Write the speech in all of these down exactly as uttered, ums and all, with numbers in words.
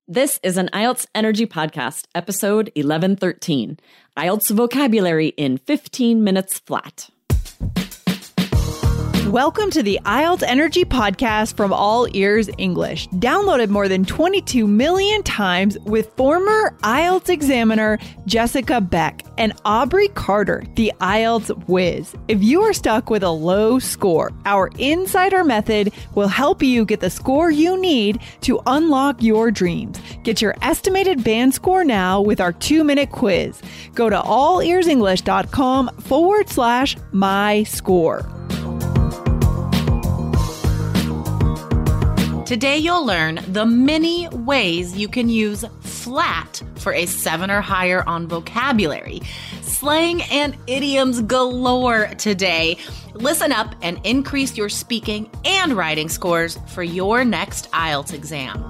This is an I E L T S Energy Podcast, episode eleven thirteen. I E L T S vocabulary in fifteen minutes flat. Welcome to the I E L T S Energy Podcast from All Ears English, downloaded more than twenty-two million times with former I E L T S examiner Jessica Beck and Aubrey Carter, the I E L T S whiz. If you are stuck with a low score, our insider method will help you get the score you need to unlock your dreams. Get your estimated band score now with our two-minute quiz. Go to allearsenglish.com forward slash my score. Today you'll learn the many ways you can use flat for a seven or higher on vocabulary. Slang and idioms galore today. Listen up and increase your speaking and writing scores for your next I E L T S exam.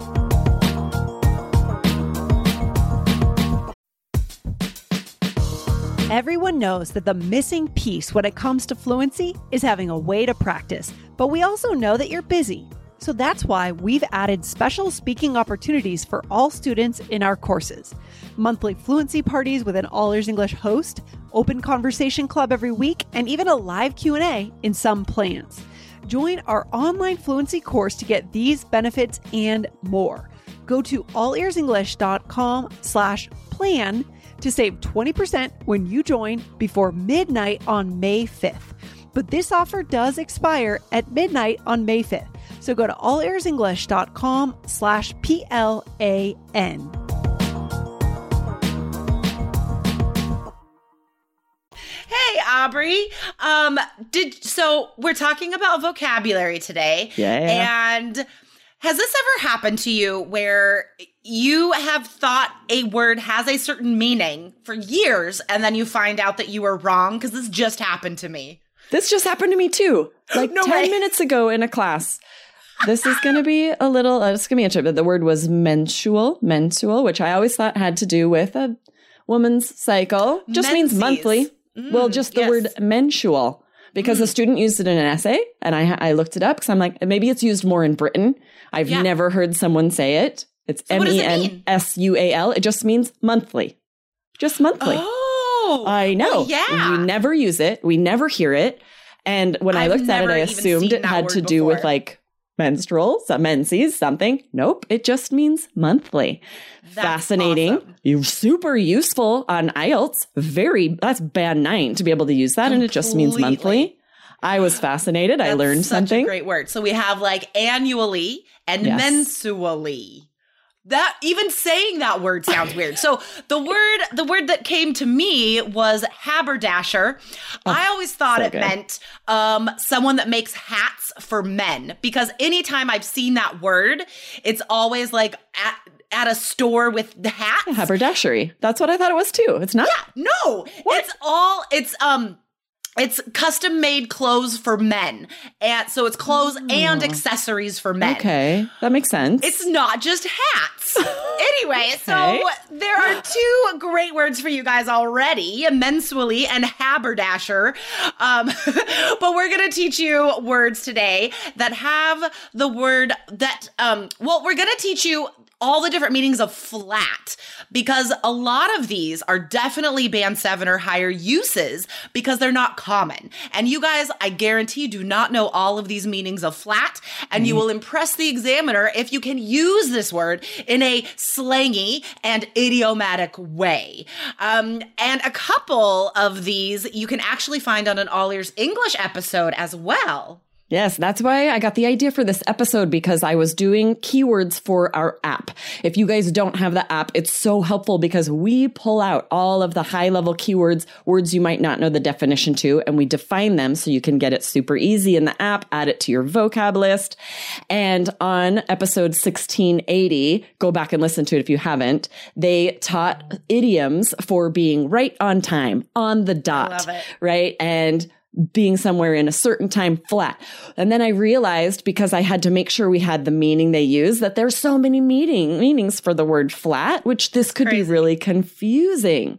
Everyone knows that the missing piece when it comes to fluency is having a way to practice, but we also know that you're busy. So that's why we've added special speaking opportunities for all students in our courses. Monthly fluency parties with an All Ears English host, open conversation club every week, and even a live Q and A in some plans. Join our online fluency course to get these benefits and more. Go to allearsenglish.com slash plan to save twenty percent when you join before midnight on May fifth. But this offer does expire at midnight on May fifth. So go to allearsenglish.com slash P-L-A-N. Hey, Aubrey. Um, did so we're talking about vocabulary today. Yeah. And has this ever happened to you where you have thought a word has a certain meaning for years and then you find out that you were wrong? Because this just happened to me. This just happened to me too. Like No ten way. minutes ago in a class. This is going to be a little, uh, it's going to be interesting, but the word was mensual, mensual, which I always thought had to do with a woman's cycle. Just means Menses. monthly. Mm, well, just the yes. word mensual, because Mm. a student used it in an essay, and I I looked it up because I'm like, maybe it's used more in Britain. I've Yeah. never heard someone say it. It's So what does M it E mean? N S U A L. It just means monthly. Just monthly. Oh, I know. Well, yeah. We never use it. We never hear it. And when I I've looked at it, never I even assumed seen it that had word to do with before. like menstrual, some menses, something. Nope. It just means monthly. That's Fascinating. awesome. You super useful on I E L T S. Very, that's band nine to be able to use that. And it just means Completely. monthly. I was fascinated. I That's learned such something. a great word. So we have like annually and Yes. mensually. That even saying that word sounds weird. So the word the word that came to me was haberdasher. I always thought so it good. meant um, someone that makes hats for men, because anytime I've seen that word, it's always like at, at a store with the hats. Haberdashery. That's what I thought it was too. It's not. No, it's all it's um it's custom made clothes for men. And so it's clothes and accessories for men. Okay. That makes sense. It's not just hats. Anyway, Okay. so there are two great words for you guys already, mensually and haberdasher. Um, but we're going to teach you words today that have the word that, um, well, we're going to teach you all the different meanings of flat, because a lot of these are definitely band seven or higher uses because they're not common. And you guys, I guarantee, do not know all of these meanings of flat, and you will impress the examiner if you can use this word in a slangy and idiomatic way. Um, and a couple of these you can actually find on an All Ears English episode as well. Yes, that's why I got the idea for this episode, because I was doing keywords for our app. If you guys don't have the app, it's so helpful because we pull out all of the high level keywords, words you might not know the definition to, and we define them so you can get it super easy in the app, add it to your vocab list. And on episode sixteen eighty, go back and listen to it if you haven't, they taught idioms for being right on time, on the dot, love it. right? And being somewhere in a certain time flat. And then I realized, because I had to make sure we had the meaning they use, that there's so many meaning meanings for the word flat, which this could Crazy. be really confusing.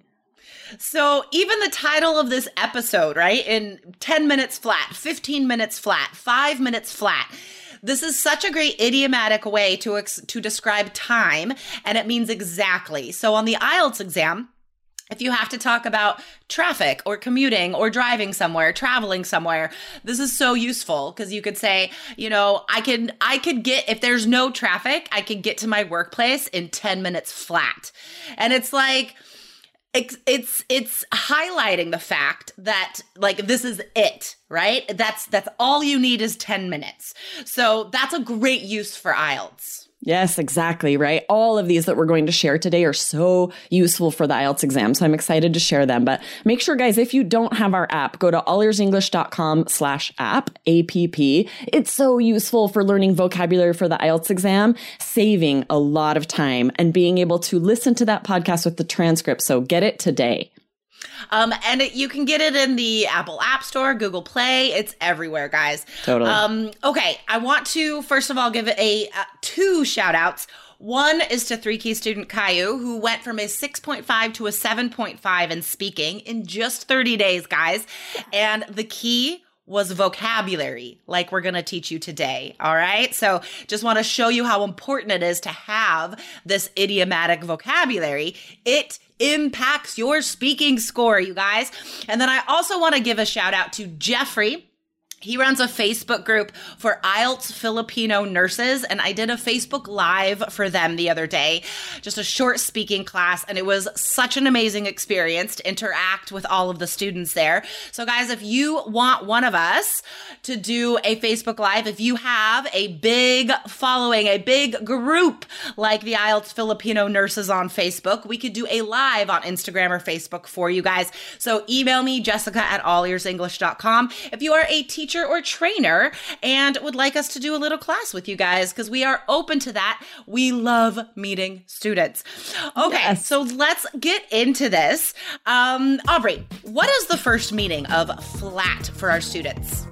So even the title of this episode, right? In ten minutes flat, fifteen minutes flat, five minutes flat. This is such a great idiomatic way to, ex- to describe time, and it means exactly. So on the I E L T S exam, if you have to talk about traffic or commuting or driving somewhere, traveling somewhere, this is so useful because you could say, you know, I can, I could get, if there's no traffic, I could get to my workplace in ten minutes flat. And it's like, it's, it's, it's highlighting the fact that like, this is it, right? That's, that's all you need is ten minutes. So that's a great use for I E L T S. Yes, exactly, right? All of these that we're going to share today are so useful for the I E L T S exam. So I'm excited to share them. But make sure, guys, if you don't have our app, go to allearsenglish.com slash app, A P P. It's so useful for learning vocabulary for the I E L T S exam, saving a lot of time and being able to listen to that podcast with the transcript. So get it today. Um, and it, you can get it in the Apple App Store, Google Play. It's everywhere, guys. Totally. Um, okay. I want to, first of all, give it a uh, two shout outs. One is to three key student Caillou, who went from a six point five to a seven point five in speaking in just thirty days, guys. And the key was vocabulary, like we're going to teach you today. All right. So just want to show you how important it is to have this idiomatic vocabulary. It impacts your speaking score, you guys. And then I also want to give a shout out to Jeffrey. He runs a Facebook group for I E L T S Filipino nurses, and I did a Facebook Live for them the other day, just a short speaking class, and it was such an amazing experience to interact with all of the students there. So guys, if you want one of us to do a Facebook Live, if you have a big following, a big group like the I E L T S Filipino nurses on Facebook, we could do a live on Instagram or Facebook for you guys. So email me, Jessica at all ears english dot com. If you are a teacher or trainer and would like us to do a little class with you guys, because we are open to that. We love meeting students. Okay, yes. So let's get into this. Um, Aubrey, what is the first meaning of flat for our students?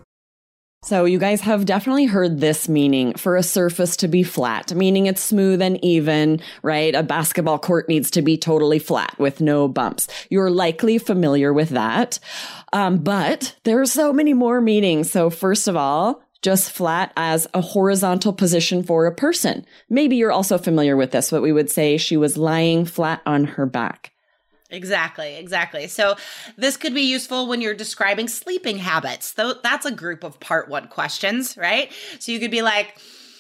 So you guys have definitely heard this meaning, for a surface to be flat, meaning it's smooth and even, right? A basketball court needs to be totally flat with no bumps. You're likely familiar with that. Um, but there are so many more meanings. So first of all, just flat as a horizontal position for a person. Maybe you're also familiar with this, but we would say she was lying flat on her back. Exactly, exactly. So this could be useful when you're describing sleeping habits. Though that's a group of part one questions, right? So you could be like,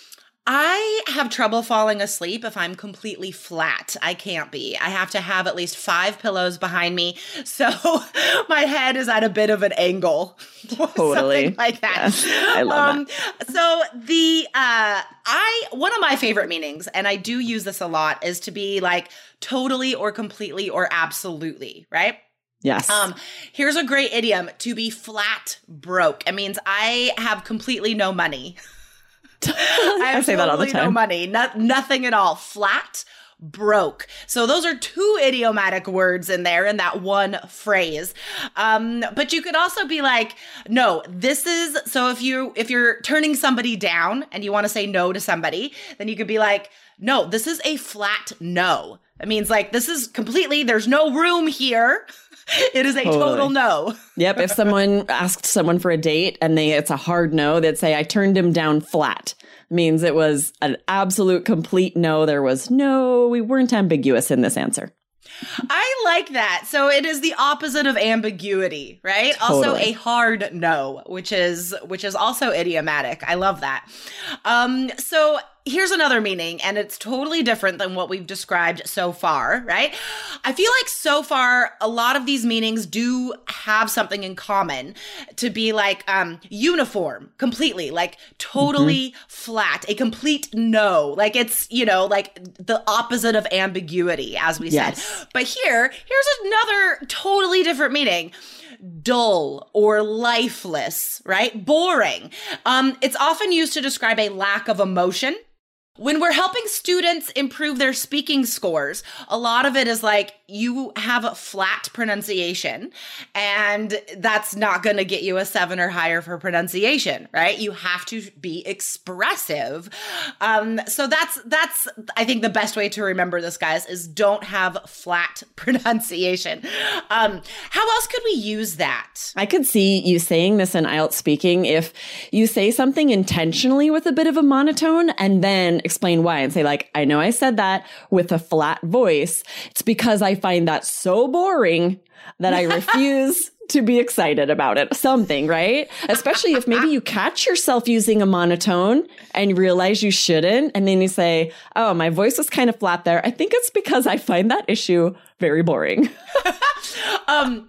I have trouble falling asleep if I'm completely flat. I can't be. I have to have at least five pillows behind me, so my head is at a bit of an angle. Totally. Something like that. Yes, I love um, that. So the, uh, I, one of my favorite meanings, and I do use this a lot, is to be like totally or completely or absolutely, right? Yes. Um, here's a great idiom: to be flat broke. It means I have completely no money. I, have I say that all the time. No money, not, nothing at all. Flat broke. So those are two idiomatic words in there in that one phrase. Um, but you could also be like, no, this is, so if you, if you're turning somebody down and you want to say no to somebody, then you could be like, no, this is a flat no. It means like, this is completely, there's no room here. It is a totally. total no. Yep. If someone asked someone for a date and they it's a hard no, they'd say, I turned him down flat. Means it was an absolute complete no. There was no, we weren't ambiguous in this answer. I like that. So it is the opposite of ambiguity, right? Totally. Also a hard no, which is which is also idiomatic. I love that. Um, so here's another meaning, and it's totally different than what we've described so far, right? I feel like so far, a lot of these meanings do have something in common, to be like um, uniform, completely, like totally mm-hmm. flat, a complete no. Like it's, you know, like the opposite of ambiguity, as we yes. said. But here, here's another totally different meaning. Dull or lifeless, right? Boring. Um, it's often used to describe a lack of emotion. When we're helping students improve their speaking scores, a lot of it is like, you have a flat pronunciation, and that's not going to get you a seven or higher for pronunciation, right? You have to be expressive. Um, so that's, that's, I think the best way to remember this, guys, is don't have flat pronunciation. Um, how else could we use that? I could see you saying this in I E L T S speaking if you say something intentionally with a bit of a monotone and then explain why and say like, I know I said that with a flat voice. It's because I find that so boring that I refuse to be excited about it. Something, right? Especially if maybe you catch yourself using a monotone and you realize you shouldn't. And then you say, oh, my voice was kind of flat there. I think it's because I find that issue very boring. um,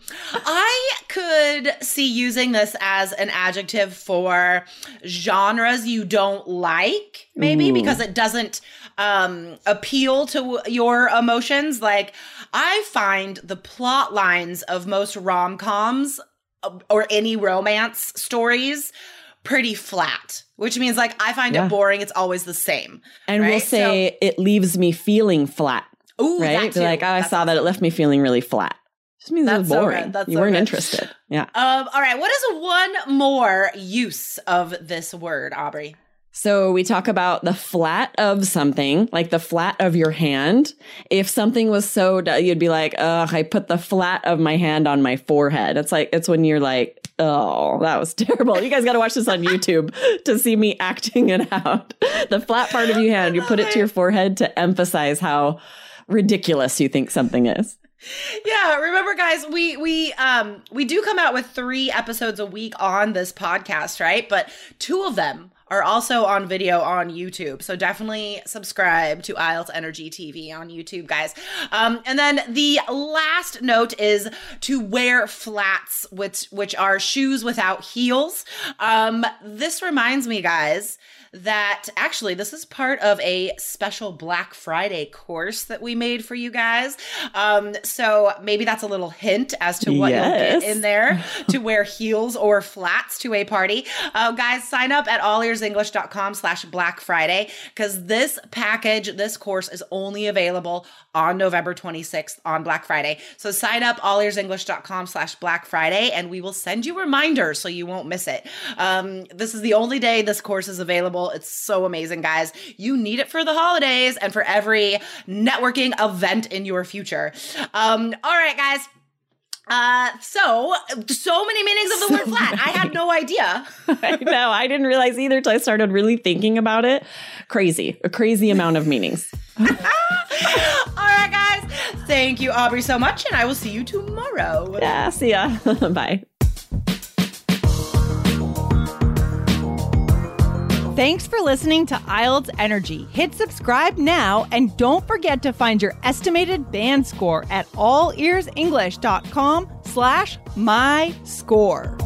I could see using this as an adjective for genres you don't like, maybe, Ooh. because it doesn't um, appeal to your emotions. Like, I find the plot lines of most rom-coms or any romance stories pretty flat, which means like I find yeah. it boring. It's always the same. And right? we'll say so, it leaves me feeling flat. Ooh, right? That too. Like, oh, I That's saw awesome. that it left me feeling really flat. Just means That's it was boring. So That's you so weren't good. interested. Yeah. Um, all right. What is one more use of this word, Aubrey? So we talk about the flat of something, like the flat of your hand. If something was so, you'd be like, ugh, I put the flat of my hand on my forehead. It's like, it's when you're like, oh, that was terrible. You guys got to watch this on YouTube to see me acting it out. The flat part of your hand, you put it to your forehead to emphasize how ridiculous you think something is. Yeah, remember guys, we we um we do come out with three episodes a week on this podcast, right? But two of them are also on video on YouTube. So definitely subscribe to I E L T S Energy T V on YouTube, guys. Um, and then the last note is to wear flats, which which are shoes without heels. Um, this reminds me, guys, that actually this is part of a special Black Friday course that we made for you guys. Um, so maybe that's a little hint as to what yes. you'll get in there to wear heels or flats to a party. Uh, guys, sign up at allearsenglish.com slash Black Friday because this package, this course is only available on November twenty-sixth on Black Friday. So sign up allearsenglish.com slash Black Friday and we will send you reminders so you won't miss it. Um, this is the only day this course is available. It's so amazing, guys. You need it for the holidays and for every networking event in your future. Um, all right, guys. Uh, so, so many meanings of the so word flat. Many. I had no idea. I know. I didn't realize either until I started really thinking about it. Crazy. A crazy amount of meanings. All right, guys. Thank you, Aubrey, so much. And I will see you tomorrow. Yeah, see ya. Bye. Thanks for listening to I E L T S Energy. Hit subscribe now and don't forget to find your estimated band score at allearsenglish.com slash my score.